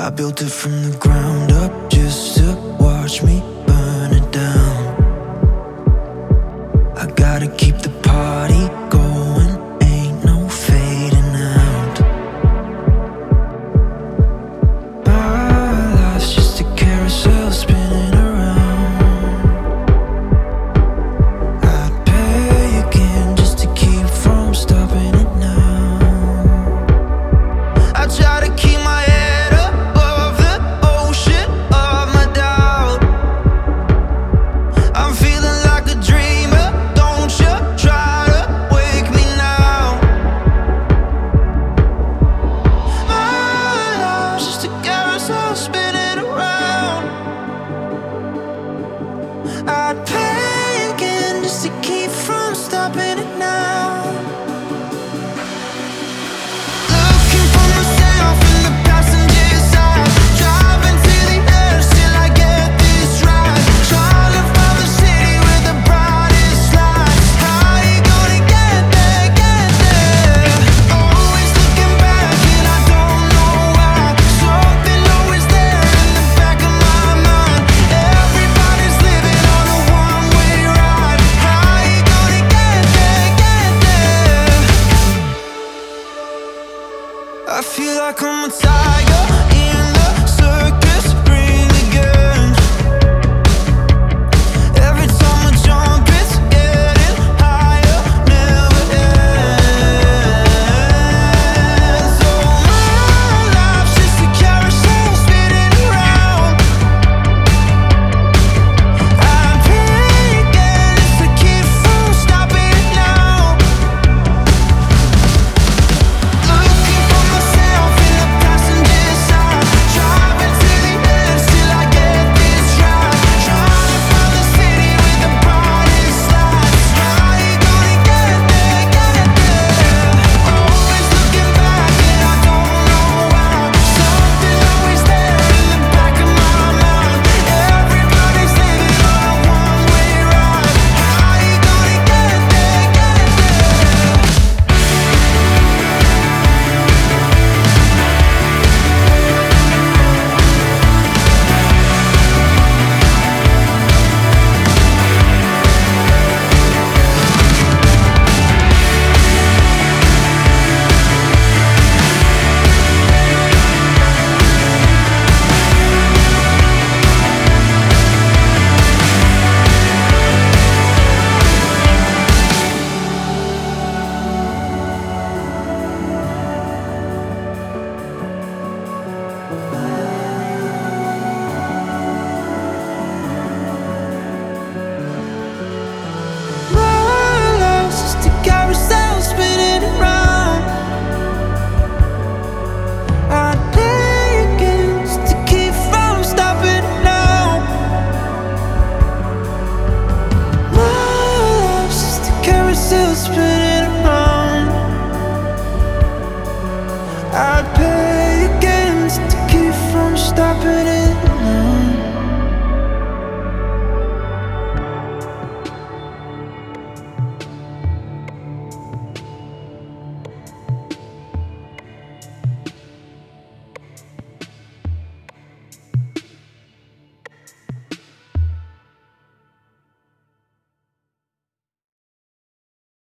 I built it from the ground up just to watch me burn it down. I gotta keep the party going, ain't no fading out. My life's just a carousel spinning around. I'd pay again just to keep from stopping it now. I try to keep my head above the ocean of my doubt. I'm feeling like a dreamer, don't you try to wake me now. My life's just a carousel spinning around. I'd pay again just to keep from stopping it now. Looking for myself in the passenger side, driving to the edge till I get this right. Trying to find the city with the brightest lights. How you gonna get there, get there? Always looking back and I don't know why. Something always there in the back of my mind. Everybody's living on a one-way ride. How you gonna get there, get there? I feel like I'm a tiger,